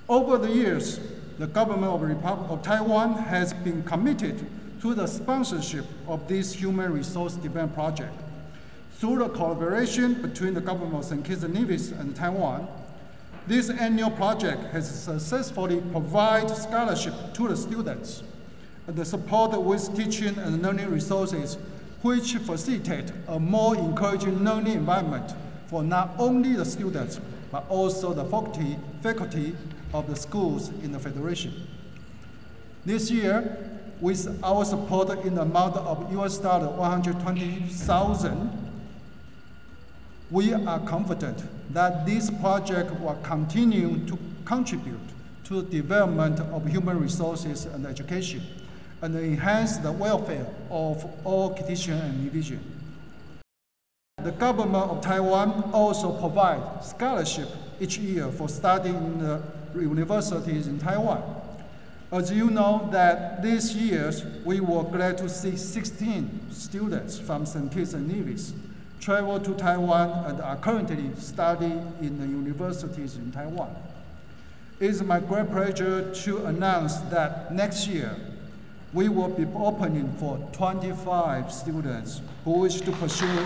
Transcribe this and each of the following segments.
Over the years, the government of the Republic of Taiwan has been committed to the sponsorship of this human resource development project. Through the collaboration between the government of St. Kitts and Nevis and Taiwan, this annual project has successfully provided scholarship to the students and the support with teaching and learning resources, which facilitate a more encouraging learning environment for not only the students, but also the faculty of the schools in the Federation. This year, with our support in the amount of $120,000, we are confident that this project will continue to contribute to the development of human resources and education and enhance the welfare of all Kittitian and Nevisian. The government of Taiwan also provides scholarship each year for studying in the universities in Taiwan. As you know, that this year we were glad to see 16 students from St. Kitts and Nevis travel to Taiwan and are currently studying in the universities in Taiwan. It is my great pleasure to announce that next year we will be opening for 25 students who wish to pursue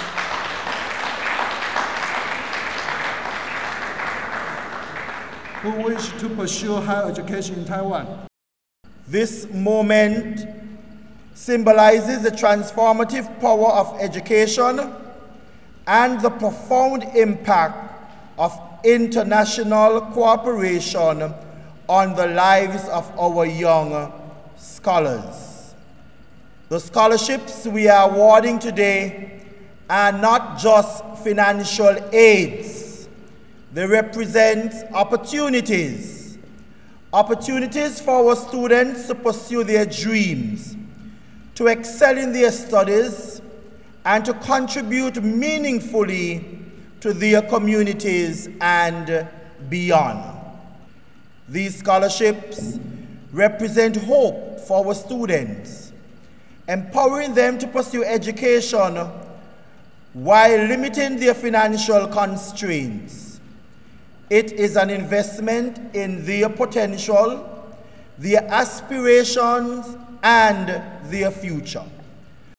higher education in Taiwan. This moment symbolizes the transformative power of education and the profound impact of international cooperation on the lives of our young scholars. The scholarships we are awarding today are not just financial aids. They represent opportunities for our students to pursue their dreams, to excel in their studies, and to contribute meaningfully to their communities and beyond. These scholarships represent hope for our students, empowering them to pursue education while limiting their financial constraints. It is an investment in their potential, their aspirations, and their future.